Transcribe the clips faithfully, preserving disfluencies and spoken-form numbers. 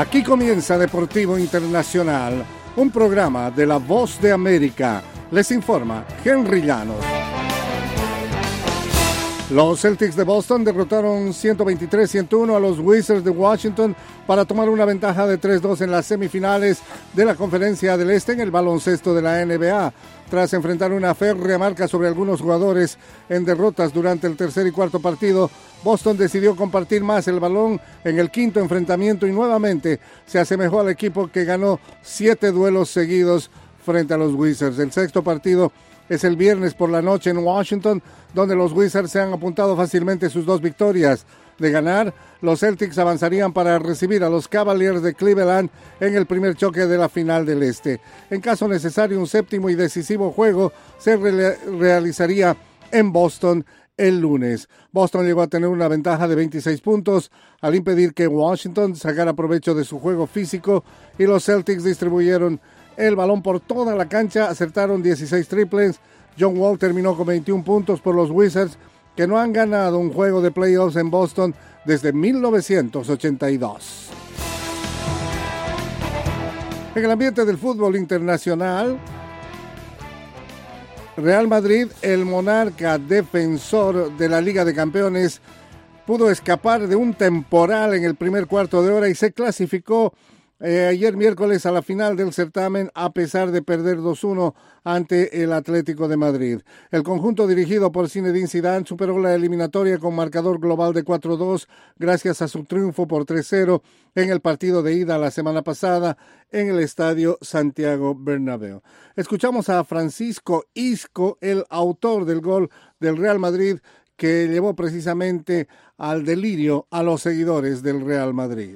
Aquí comienza Deportivo Internacional, un programa de La Voz de América. Les informa Henry Llanos. Los Celtics de Boston derrotaron ciento veintitrés a ciento uno a los Wizards de Washington para tomar una ventaja de tres dos en las semifinales de la Conferencia del Este en el baloncesto de la N B A. Tras enfrentar una férrea marca sobre algunos jugadores en derrotas durante el tercer y cuarto partido, Boston decidió compartir más el balón en el quinto enfrentamiento y nuevamente se asemejó al equipo que ganó siete duelos seguidos frente a los Wizards. El sexto partido es el viernes por la noche en Washington, donde los Wizards se han apuntado fácilmente sus dos victorias. De ganar, los Celtics avanzarían para recibir a los Cavaliers de Cleveland en el primer choque de la final del Este. En caso necesario, un séptimo y decisivo juego se re- realizaría en Boston el lunes. Boston llegó a tener una ventaja de veintiséis puntos al impedir que Washington sacara provecho de su juego físico y los Celtics distribuyeron el balón por toda la cancha, acertaron dieciséis triples. John Wall terminó con veintiún puntos por los Wizards, que no han ganado un juego de playoffs en Boston desde mil novecientos ochenta y dos. En el ambiente del fútbol internacional, Real Madrid, el monarca defensor de la Liga de Campeones, pudo escapar de un temporal en el primer cuarto de hora y se clasificó Eh, ayer miércoles a la final del certamen a pesar de perder dos uno ante el Atlético de Madrid. El conjunto dirigido por Zinedine Zidane superó la eliminatoria con marcador global de cuatro dos gracias a su triunfo por tres cero en el partido de ida la semana pasada en el estadio Santiago Bernabéu. Escuchamos a Francisco Isco, el autor del gol del Real Madrid que llevó precisamente al delirio a los seguidores del Real Madrid.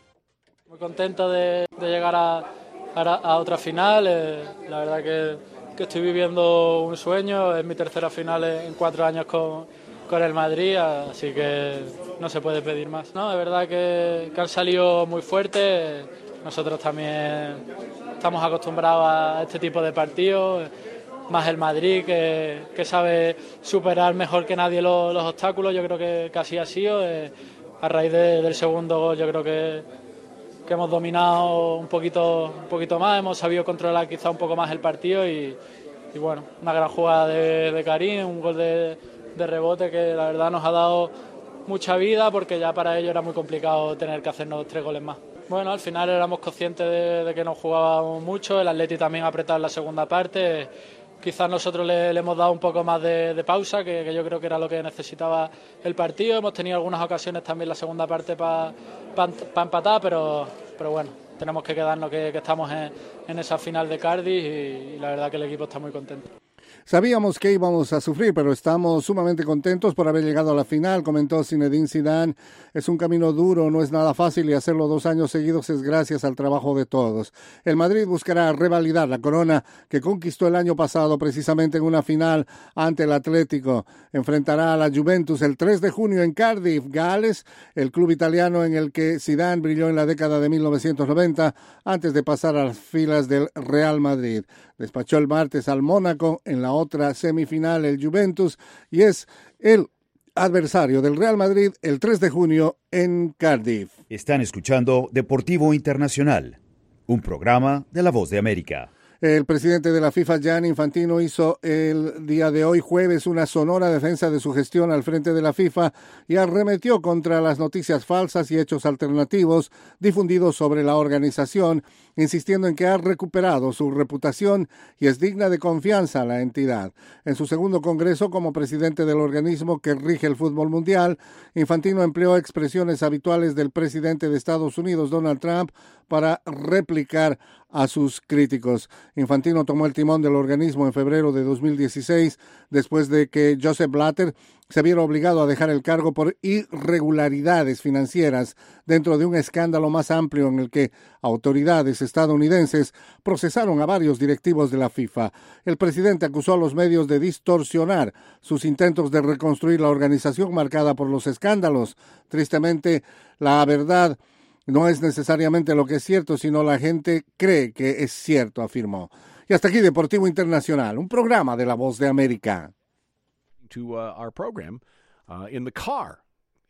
Muy contento de, de llegar a, a, a otra final, eh, la verdad que, que estoy viviendo un sueño, es mi tercera final en cuatro años con, con el Madrid, así que no se puede pedir más. No, de verdad que, que han salido muy fuertes, nosotros también estamos acostumbrados a este tipo de partidos, más el Madrid que, que sabe superar mejor que nadie los, los obstáculos, yo creo que, que así ha sido, eh, a raíz de, del segundo gol yo creo que que hemos dominado un poquito, un poquito más, hemos sabido controlar quizá un poco más el partido y, y bueno, una gran jugada de, de Karim, un gol de, de rebote que la verdad nos ha dado mucha vida porque ya para ello era muy complicado tener que hacernos tres goles más. Bueno, al final éramos conscientes de, de que no jugábamos mucho, el Atleti también ha apretado en la segunda parte, quizás nosotros le, le hemos dado un poco más de, de pausa, que, que yo creo que era lo que necesitaba el partido. Hemos tenido algunas ocasiones también la segunda parte para pa, pa empatar, pero, pero bueno, tenemos que quedarnos que, que estamos en, en esa final de Cardiff y, y la verdad que el equipo está muy contento. Sabíamos que íbamos a sufrir, pero estamos sumamente contentos por haber llegado a la final, comentó Zinedine Zidane. Es un camino duro, no es nada fácil y hacerlo dos años seguidos es gracias al trabajo de todos. El Madrid buscará revalidar la corona que conquistó el año pasado precisamente en una final ante el Atlético. Enfrentará a la Juventus el tres de junio en Cardiff, Gales, el club italiano en el que Zidane brilló en la década de mil novecientos noventa antes de pasar a las filas del Real Madrid. Despachó el martes al Mónaco en la otra semifinal el Juventus y es el adversario del Real Madrid el tres de junio en Cardiff. Están escuchando Deportivo Internacional, un programa de La Voz de América. El presidente de la FIFA, Gianni Infantino, hizo el día de hoy, jueves, una sonora defensa de su gestión al frente de la FIFA y arremetió contra las noticias falsas y hechos alternativos difundidos sobre la organización, insistiendo en que ha recuperado su reputación y es digna de confianza la entidad. En su segundo congreso como presidente del organismo que rige el fútbol mundial, Infantino empleó expresiones habituales del presidente de Estados Unidos, Donald Trump, para replicar a sus críticos. Infantino tomó el timón del organismo en febrero de dos mil dieciséis, después de que Joseph Blatter se viera obligado a dejar el cargo por irregularidades financieras dentro de un escándalo más amplio en el que autoridades estadounidenses procesaron a varios directivos de la FIFA. El presidente acusó a los medios de distorsionar sus intentos de reconstruir la organización marcada por los escándalos. Tristemente, la verdad no es necesariamente lo que es cierto, sino la gente cree que es cierto, afirmó. Y hasta aquí Deportivo Internacional, un programa de La Voz de América. To uh, our program uh, in the car,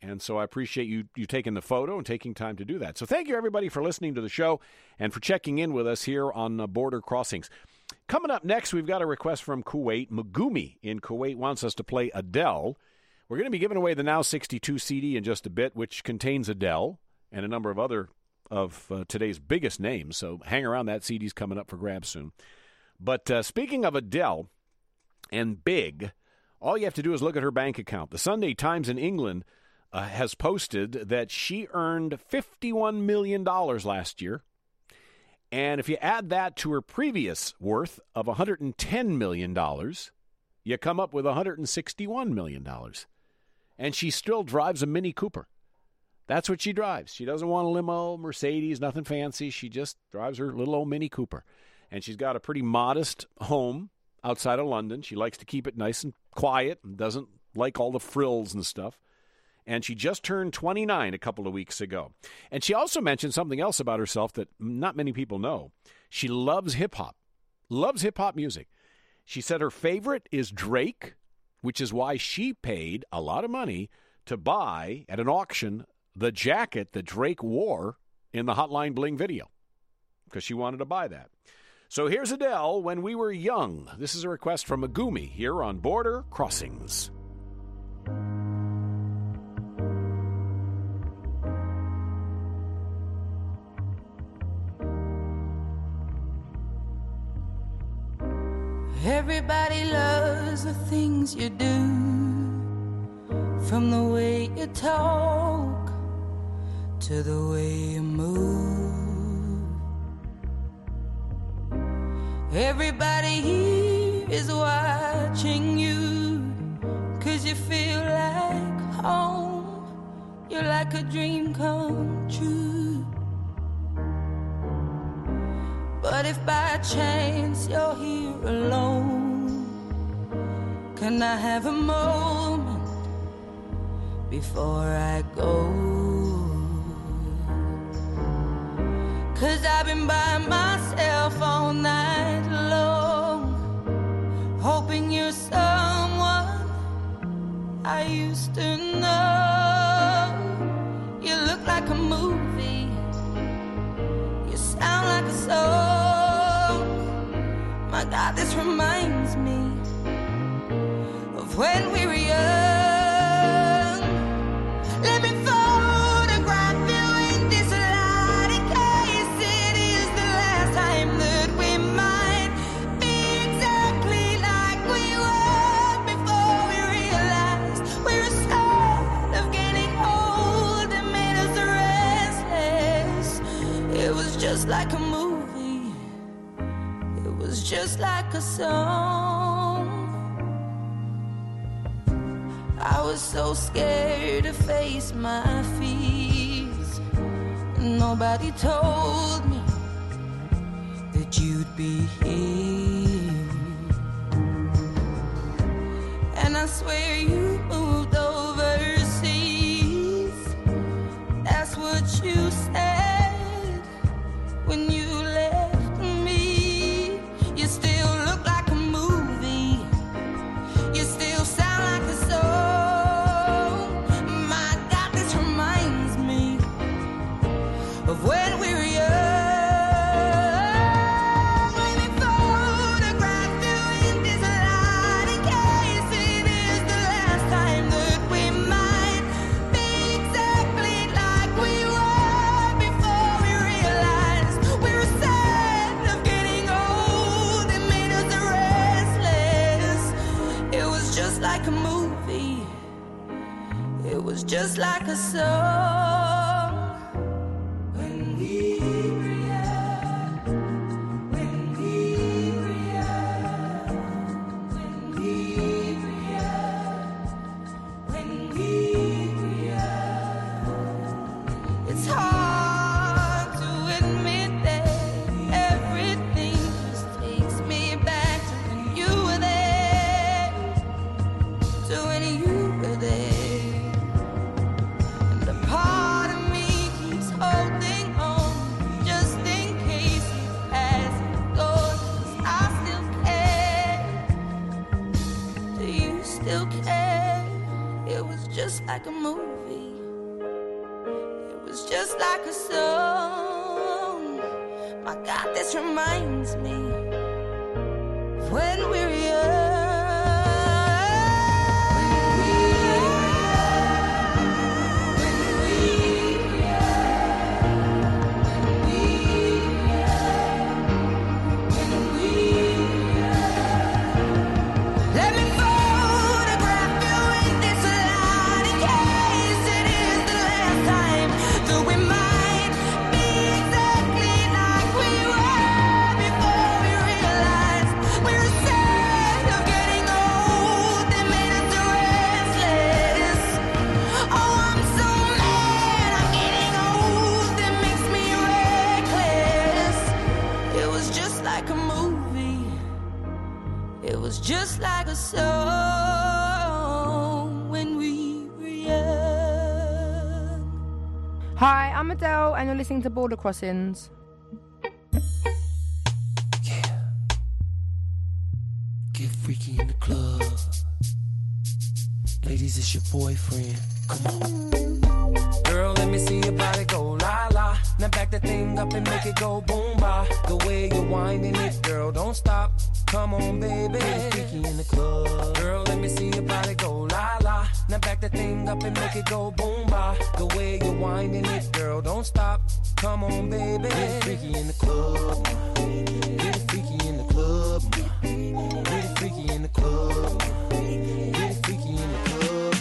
And so I appreciate you you taking the photo and taking time to do that. So thank you, everybody, for listening to the show and for checking in with us here on uh, Border Crossings. Coming up next, we've got a request from Kuwait. Magumi in Kuwait wants us to play Adele. We're going to be giving away the Now sixty-two C D in just a bit, which contains Adele and a number of other of uh, today's biggest names. So hang around. That C D's coming up for grabs soon. But uh, speaking of Adele and big, all you have to do is look at her bank account. The Sunday Times in England uh, has posted that she earned fifty-one million dollars last year. And if you add that to her previous worth of one hundred ten million dollars, you come up with one hundred sixty-one million dollars. And she still drives a Mini Cooper. That's what she drives. She doesn't want a limo, Mercedes, nothing fancy. She just drives her little old Mini Cooper. And she's got a pretty modest home outside of London. She likes to keep it nice and quiet and doesn't like all the frills and stuff. And she just turned twenty-nine a couple of weeks ago. And she also mentioned something else about herself that not many people know. She loves hip-hop, loves hip-hop music. She said her favorite is Drake, which is why she paid a lot of money to buy, at an auction, the jacket that Drake wore in the Hotline Bling video, because she wanted to buy that. So here's Adele, When We Were Young. This is a request from Magumi here on Border Crossings. Everybody loves the things you do, from the way you talk to the way you move. Everybody here is watching you, 'cause you feel like home. You're like a dream come true. But if by chance you're here alone, can I have a moment before I go? 'Cause I've been by myself all night long, hoping you're someone I used to know. You look like a movie, you sound like a song. My God, this reminds me of when we were young. Let me photograph you in this light, in case it is the last time that we might be exactly like we were before we realized we were scared of getting old and made us restless. It was just like a movie. It was just like a song. I was so scared to face my fears. Nobody told me that you'd be here. And I swear you moved overseas. That's what you said when you left me. You still look like a movie. You still sound like a song. My God, this reminds me of when we were young. Let me photograph you in this light, in case it is the last time that we might be exactly like we were before we realized we were sad of getting old and made us restless. It was just like a movie. It was just like a song. When we were young, when we were young, when we were young, when we were young. It's hard to admit that everything just takes me back to when you were there, to when you were there. And a part of me keeps holding on, just in case you pass and go, 'cause I still care. Do you still care? It was just like a movie. was just like a song. My God, this reminds me of when we were young. Just like a song when we were young. Hi, I'm Adele, and you're listening to Border Crossings. Yeah. Get freaky in the club. Ladies, it's your boyfriend. Come on. Girl, let me see your body go la la. Now back that thing up and make it go boom ba. The way you're winding it, girl, don't stop. Come on, baby. Get freaky in the club. Girl, let me see your body go la la. Now back that thing up and make it go boom ba. The way you're winding it, girl, don't stop. Come on, baby. Get freaky in the club. Get freaky in the club. Get freaky in the club. Get freaky in the club.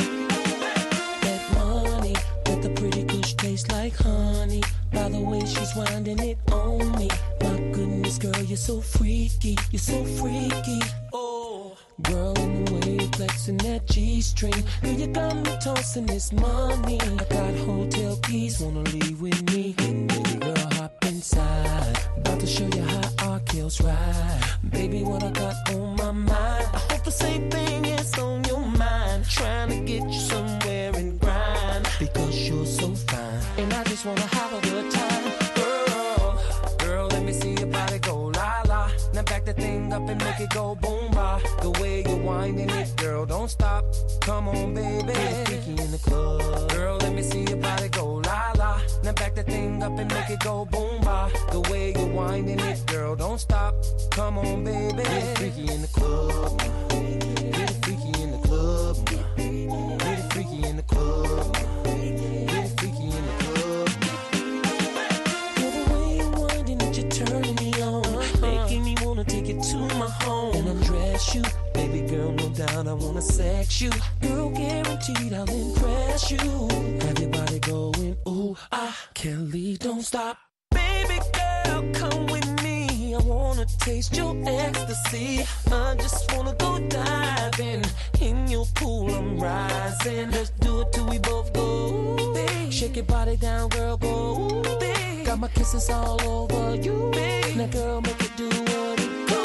That money with the pretty kush tastes like honey. By the way she's winding it on me. My goodness, girl, you're so freaky. You're so freaky. Oh, girl, in the way you're flexing that G-string. Girl, you got me tossing this money. I got hotel keys, wanna leave with me. Baby girl, hop inside. About to show you how our kills ride. Baby, what I got on my mind. I hope the same thing is on your mind. Trying to get you somewhere and grind. Because you're so fine. And I just wanna have a good time. Girl, girl, let me see your body go la la. Now back that thing up and make it go boom ba. The way you're winding it, girl, don't stop. Come on, baby. Get freaky in the club. Girl, let me see your body go la la. Now back that thing up and make it go boom ba. The way you're winding it, girl, don't stop. Come on, baby. Get freaky in the club. Get freaky in the club. Get freaky in the club. Get freaky in the club. Girl, the way you're winding it, you're turning me on. Making me wanna take it to my home and undress you. Baby girl, no doubt I wanna sex you. Girl, guaranteed I'll impress you. Have your body going, ooh, ah, Kelly, don't stop. Baby girl, come with me. I wanna taste your ecstasy. I just wanna go diving. In your pool, I'm rising. Let's do it till we both go. Babe. Shake your body down, girl, go. Babe. Got my kisses all over you. Babe. Now, girl, make it do what it do.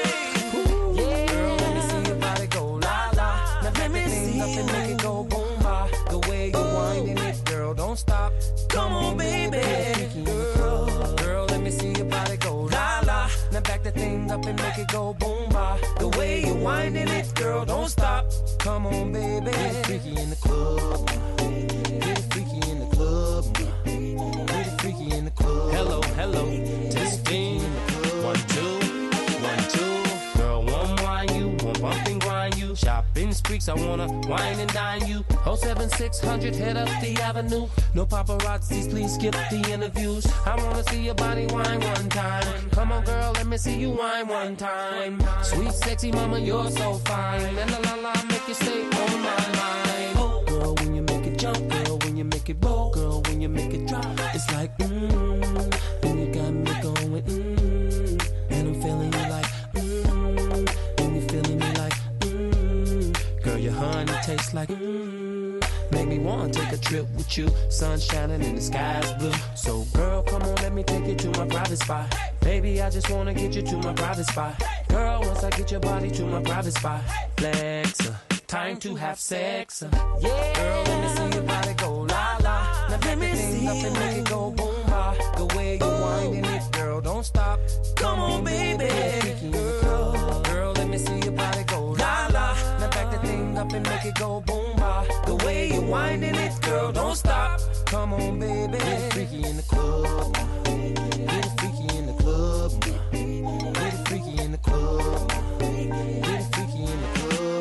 Yeah. Girl, let me see your body go la la. Now, let me see up and make it go boom ba. The way you're winding it, girl, don't stop. Come on, baby. Girl, girl, let me see your body go la la. Now back that thing up and make it go boom ba. The way you're winding it, girl, don't stop. Come on, baby. Get freaky in the club. Get freaky in the club. Get freaky in the club. Hello, hello, testing. One, two, one, two. Girl, one wine you, one bump and grind you. Shopping streaks, I wanna wine and dine you. oh seven six hundred, head up the avenue. No paparazzis, please skip the interviews. I wanna see your body wine one time. Come on, girl, let me see you wine one time. Sweet, sexy mama, you're so fine. And la la la, make you stay on my mind. Oh, girl, when you make it jump, girl, when you make it roll, girl, when you make it drop, it's like mmm. And you got me going mmm. And I'm feeling you like mmm. And you feeling me like mmm. Girl, your honey tastes like mmm. Make me wanna take a trip with you. Sun shining and the sky's blue. So girl, come on, let me take you to my private spot. Baby, I just wanna get you to my private spot. Girl, once I get your body to my private spot. Flex, uh, time to have sex. Uh, yeah. Girl, let me see your body go la la. Now let me see up and make it go boom ba. The way you're winding it, girl, don't stop. Come on, baby. Girl, girl, let me see your body go la la. Now back the thing up and make it go boom ba. The way you're winding it, girl, don't stop. Come on, baby. Get it freaky in the club. Get it freaky in the club. Get it freaky in the club. Get it freaky in the club.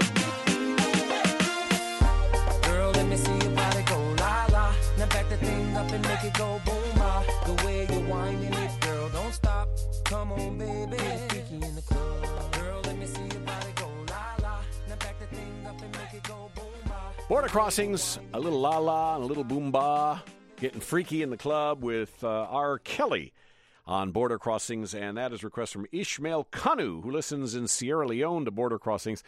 Girl, let me see your body go la la. Now back that thing up and make it go boom ba. The way you're winding it, girl, don't stop. Come on, baby. Get it freaky in the club. Girl, let me see your body go la la. Now back that thing up and make it go boom ba. Border Crossings, a little la-la and a little boom-ba, getting freaky in the club with uh, R. Kelly on Border Crossings, and that is a request from Ishmael Kanu, who listens in Sierra Leone to Border Crossings.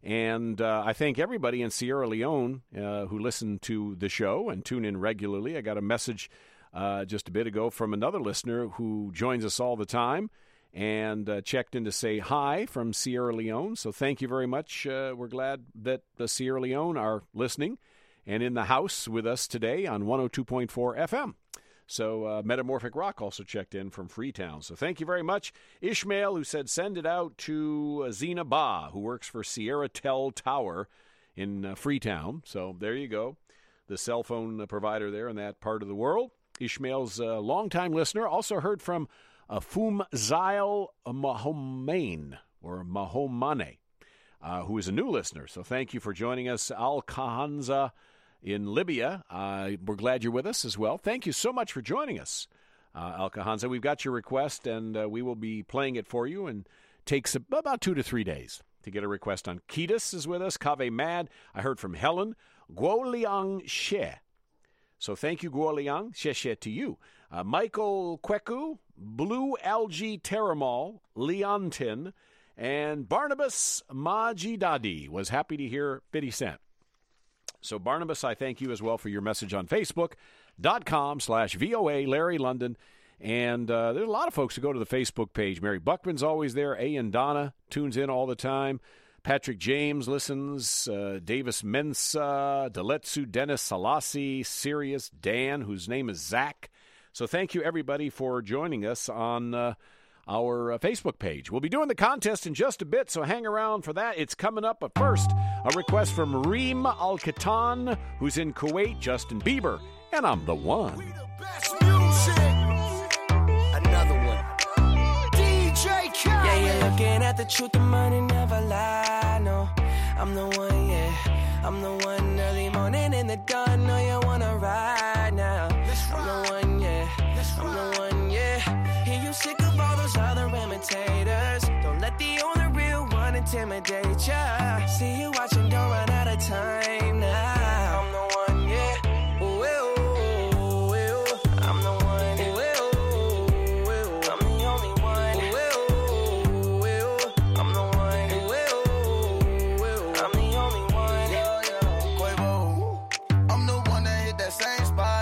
And uh, I thank everybody in Sierra Leone uh, who listen to the show and tune in regularly. I got a message uh, just a bit ago from another listener who joins us all the time and uh, checked in to say hi from Sierra Leone. So thank you very much. Uh, we're glad that the Sierra Leone are listening and in the house with us today on one oh two point four F M. So uh, Metamorphic Rock also checked in from Freetown. So thank you very much. Ishmael, who said send it out to uh, Zena Ba, who works for Sierra Tel Tower in uh, Freetown. So there you go, the cell phone provider there in that part of the world. Ishmael's a longtime listener. Also heard from Uh, Fumzail Mahomane, or Mahomane, uh, who is a new listener. So thank you for joining us, Al Kahanza in Libya. Uh, we're glad you're with us as well. Thank you so much for joining us, uh, Al Kahanza. We've got your request, and uh, we will be playing it for you, and takes about two to three days to get a request on. Ketis is with us, Kave Mad. I heard from Helen. Guo Liang She. So thank you, Guo Liang. She she to you. Uh, Michael Kweku, Blue Algae Terramol, Leontin, and Barnabas Majidadi was happy to hear fifty Cent. So Barnabas, I thank you as well for your message on Facebook.com slash VOA Larry London. And uh, there's a lot of folks who go to the Facebook page. Mary Buckman's always there. A and Donna tunes in all the time. Patrick James listens. Uh, Davis Mensa, Deletsu, Dennis Salasi, Sirius, Dan, whose name is Zach. So thank you, everybody, for joining us on uh, our uh, Facebook page. We'll be doing the contest in just a bit, so hang around for that. It's coming up. But first, a request from Reem Al-Katan, who's in Kuwait, Justin Bieber, and I'm the one. We the best music. Another one. D J Khaled. Yeah, you're looking at the truth, the money never lie, no. I'm the one, yeah. I'm the one early morning in the dawn. Know you wanna ride now. I'm the one, yeah. I'm the one, yeah. Hear you sick of all those other imitators. Don't let the only real one intimidate ya. See you watching, don't run out of time now. I'm the one, yeah. Ooh, ooh, ooh, ooh. I'm the one, ooh, ooh, ooh. I'm the only one, ooh, ooh, ooh. I'm the one, ooh, ooh, ooh. I'm the only one, yeah, yeah. Quavo. I'm the one that hit that same spot.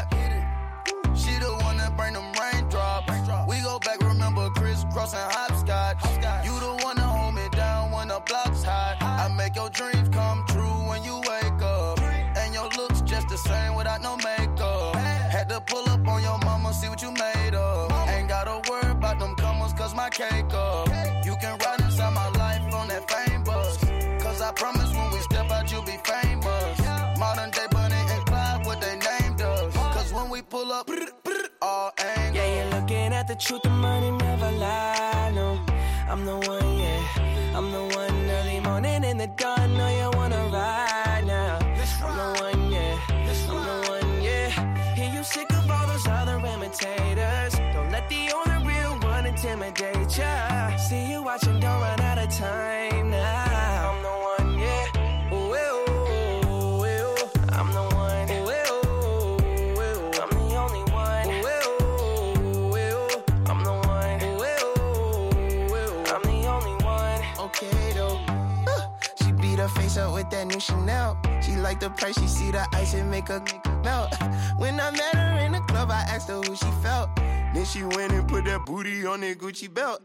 She the one that bring them raindrops. We go back, remember crisscrossing hopscotch. You the one that hold me down when the block's hot. I make your dreams come true when you wake up. And your looks just the same without no makeup. Had to pull up on your mama, see what you made of. Ain't gotta worry about them comers, cause my cake up. You can ride inside my life on that fame bus. Cause I promise when we step out, you'll be famous. Modern day Bonnie and Clyde, what they named us. Cause when we pull up, all angles. Yeah, you're looking at the truth, the money never lie, no. I'm the one, yeah. I'm the one early morning in the dawn. Know you wanna ride now. I'm the one, yeah. I'm the one, yeah. Hear you sick of all those other imitators. Don't let the only real one intimidate ya. See you watching, don't run out of time now. I'm the one, yeah. Ooh, ooh, ooh, ooh. I'm the one, ooh, ooh, ooh. I'm the only one, ooh, ooh, ooh. I'm the one, ooh, ooh, ooh. I'm the only one. Okay though, uh, she beat her face up with that new Chanel. She like the price, she see the ice and make her melt. When I met her in the club, I asked her who she felt. Then she went and put that booty on that Gucci belt.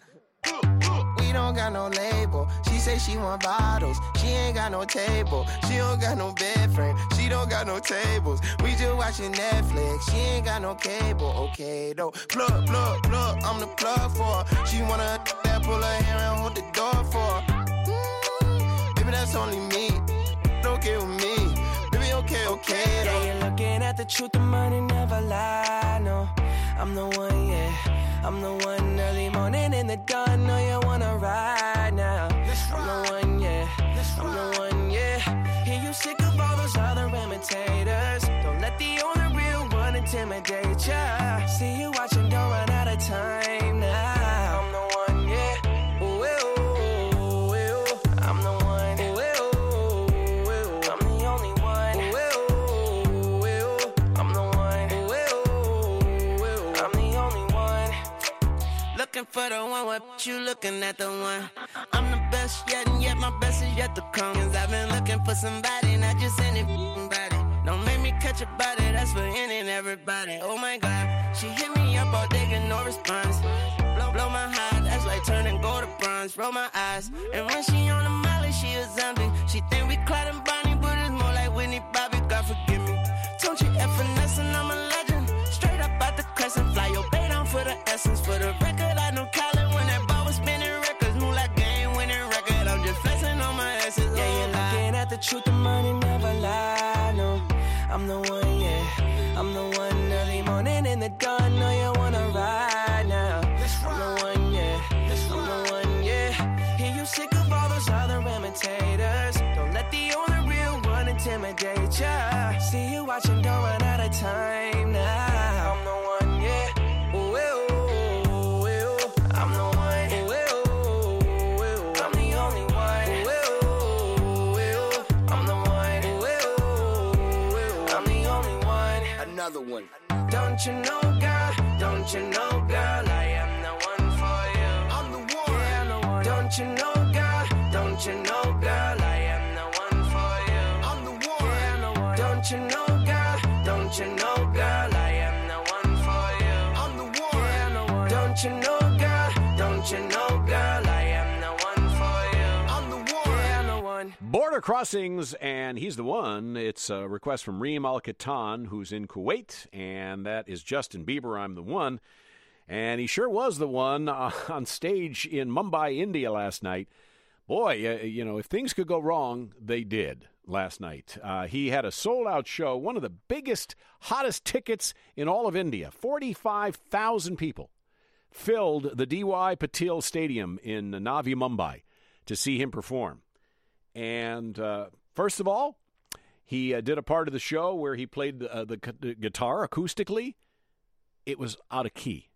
We don't got no label. She say she want bottles. She ain't got no table. She don't got no bed frame. She don't got no tables. We just watching Netflix. She ain't got no cable. Okay though. Plug, plug, plug. I'm the plug for her. She wanna that pull her hair and hold the door for her. Mm, baby, that's only me. Okay with me. Baby, okay, okay though. Yeah, you're looking at the the truth, the money never lie, no. I'm the one, yeah. I'm the one early morning in the dawn. Know you wanna ride now. I'm the one, yeah. I'm the one, yeah. Hear you sick of all those other imitators. Don't let the only real one intimidate ya. See you watching, don't run out of time now. I'm the one, yeah. Ooh, ooh, ooh, ooh. I'm the one. Ooh, ooh, ooh. I'm the only one. Ooh, ooh, ooh. I'm the one. Ooh, ooh. I'm the only one. Looking for the one, what you looking at the one? I'm the best yet, and yet my best is yet to come. Cause I've been looking for somebody, not just anybody. Don't make me catch a body, that's for any and everybody. Oh my God, she hit me up all day, get no response. Blow, blow my heart, that's like turning gold to bronze. Roll my eyes, and when she on the molly, she a zombie. She think we Clyde and Bonnie, but it's more like Whitney Bobby. God forgive me. Don't you F finesse, and I'm a legend. Straight up out the crescent, fly your bait on for the essence. For the record, I know Colin when that ball was spinning records. Move like game winning record. I'm just flexing on my essence. Yeah, you're looking at the truth, the money never lie, no. I'm the one, yeah. I'm the one early morning in the dawn. Know you wanna ride now. I'm the one, yeah. I'm the one, yeah. Hear you sick of all those other imitators. Don't let the only real one intimidate ya. See you watching, don't run out of time now. I'm the one, yeah. Ooh, ooh, ooh, ooh. I'm the one. Ooh, ooh, ooh. I'm the only one. Ooh, ooh, ooh. I'm the one. Ooh, ooh, ooh. I'm the only one. Another one. Don't you know, girl? Don't you know, girl? I am the one for you. I'm the one. Yeah, I'm the one. Don't you know, girl? Don't you know, girl? I am the one for you. I'm the one. Yeah, I'm the one. Don't you know, girl? Don't you know, girl? I am the one for you. I'm the one. Yeah, I'm the one. Don't you know, girl? Don't you know, girl? I am the one for you. I'm the one. Yeah, I'm the one. Border Crossings, and he's the one. It's a request from Reem Al Katan, who's in Kuwait, and that is Justin Bieber, I'm the one. And he sure was the one uh, on stage in Mumbai, India last night. Boy, uh, you know, if things could go wrong, they did last night. Uh, he had a sold-out show, one of the biggest, hottest tickets in all of India. forty-five thousand people filled the D Y Patil Stadium in Navi, Mumbai to see him perform. And uh, first of all, he uh, did a part of the show where he played uh, the, the guitar acoustically. It was out of key.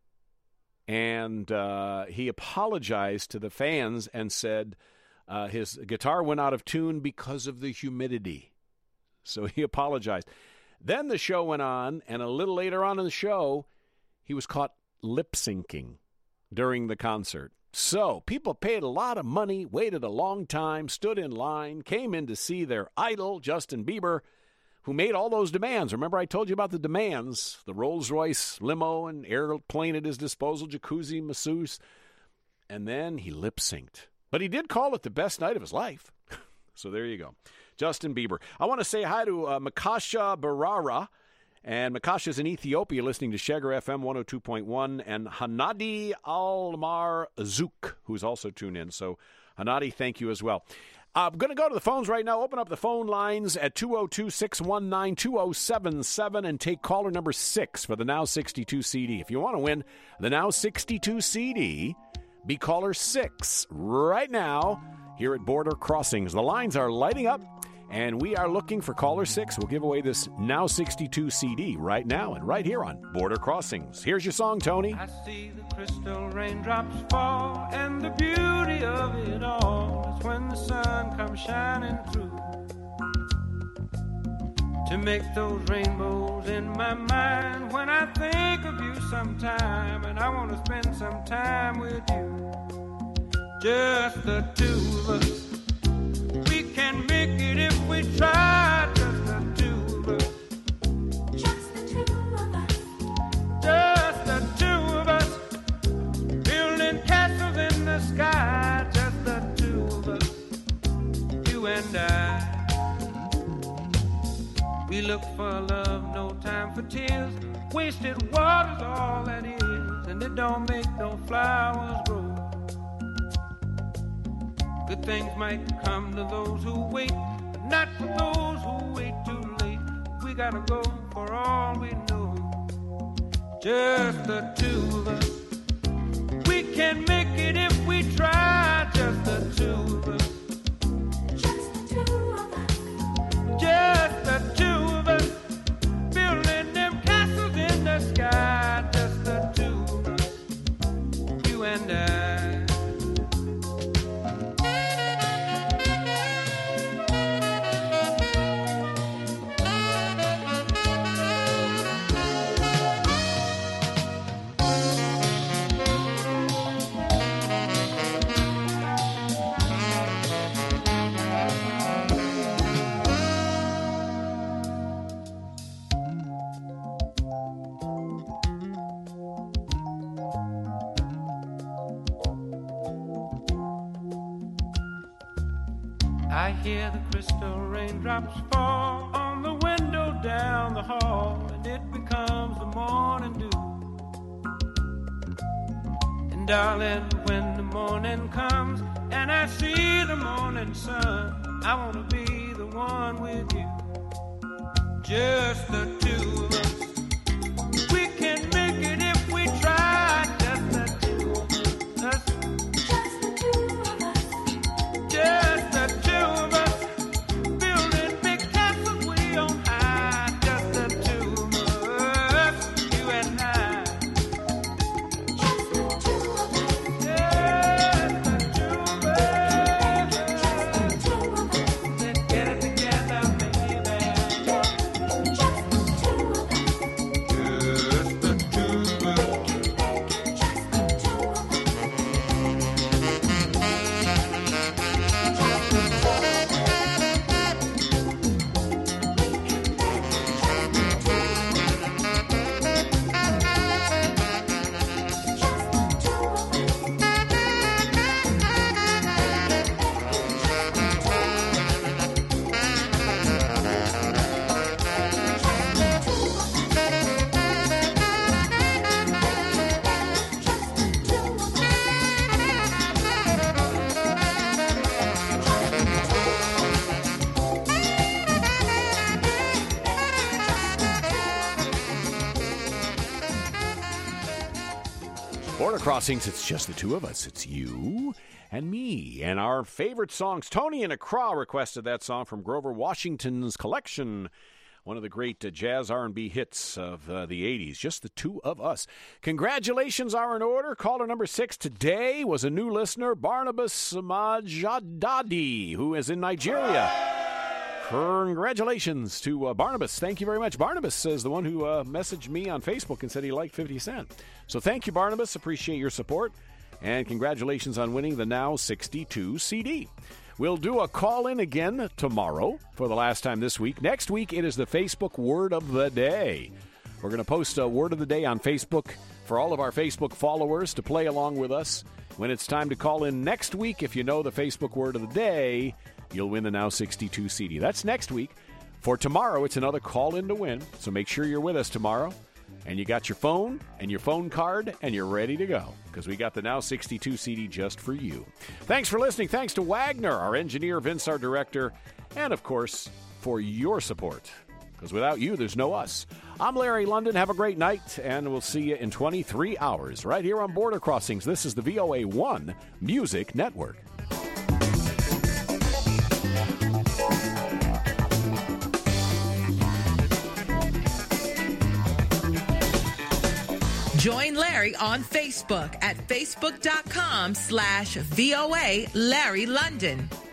And uh, he apologized to the fans and said uh, his guitar went out of tune because of the humidity. So he apologized. Then the show went on, and a little later on in the show, he was caught lip-syncing during the concert. So people paid a lot of money, waited a long time, stood in line, came in to see their idol, Justin Bieber, who made all those demands. Remember I told you about the demands, the Rolls-Royce limo and airplane at his disposal, jacuzzi, masseuse. And then he lip-synced. But he did call it the best night of his life. So there you go. Justin Bieber. I want to say hi to uh, Makasha Barara. And Makasha is in Ethiopia listening to Sheger F M one oh two point one. And Hanadi Almar Zouk, who's also tuned in. So Hanadi, thank you as well. I'm going to go to the phones right now. Open up the phone lines at two oh two, six one nine, two oh seven seven and take caller number six for the Now sixty-two C D. If you want to win the Now sixty-two C D, be caller six right now here at Border Crossings. The lines are lighting up, and we are looking for caller six. We'll give away this Now sixty-two C D right now and right here on Border Crossings. Here's your song, Tony. I see the crystal raindrops fall, and the beauty of it all is when the sun comes shining through to make those rainbows in my mind. When I think of you sometime, and I want to spend some time with you, just the two of us. We can make it if we try, just the two of us. Just the two of us. Just the two of us. Building castles in the sky, just the two of us. You and I. We look for love, no time for tears. Wasted water's all that is, and it don't make no flowers grow. Good things might come to those who wait, but not for those who wait too late. We gotta go. for all we know. Just the two of us. We can make it if we try. Just the two of us. Just the two of us. Just the two of us. Building them castles in the sky. Just the two of us. You and I. I hear the crystal raindrops fall on the window down the hall, and it becomes the morning dew. And darling, when the morning comes and I see the morning sun, I want to be the one with you. Just the two of us. We can make it if we try. Just the two of us. Just the two of us. Just the two of us. Building big castles way on high. Just the two of us. You and I. Just the two of us. Just the two of us. Just the two of us. Let's get it together, baby. Just the two of us. Just the two of us. Border Crossings, it's just the two of us. It's you and me and our favorite songs. Tony and Accra requested that song from Grover Washington's collection, one of the great uh, jazz R and B hits of uh, the eighties, just the two of us. Congratulations are in order. Caller number six today was a new listener, Barnabas Majadadi, who is in Nigeria. Congratulations to uh, Barnabas. Thank you very much. Barnabas is the one who uh, messaged me on Facebook and said he liked fifty Cent. So thank you, Barnabas. Appreciate your support. And congratulations on winning the Now sixty-two C D. We'll do a call-in again tomorrow for the last time this week. Next week, it is the Facebook Word of the Day. We're going to post a Word of the Day on Facebook for all of our Facebook followers to play along with us. When it's time to call in next week, if you know the Facebook Word of the Day, you'll win the Now sixty-two C D. That's next week. For tomorrow, it's another call-in to win, so make sure you're with us tomorrow. And you got your phone and your phone card, and you're ready to go, because we got the Now sixty-two C D just for you. Thanks for listening. Thanks to Wagner, our engineer, Vince, our director, and, of course, for your support, because without you, there's no us. I'm Larry London. Have a great night, and we'll see you in twenty-three hours right here on Border Crossings. This is the V O A one Music Network. Join Larry on Facebook at facebook.com slash VOA Larry London.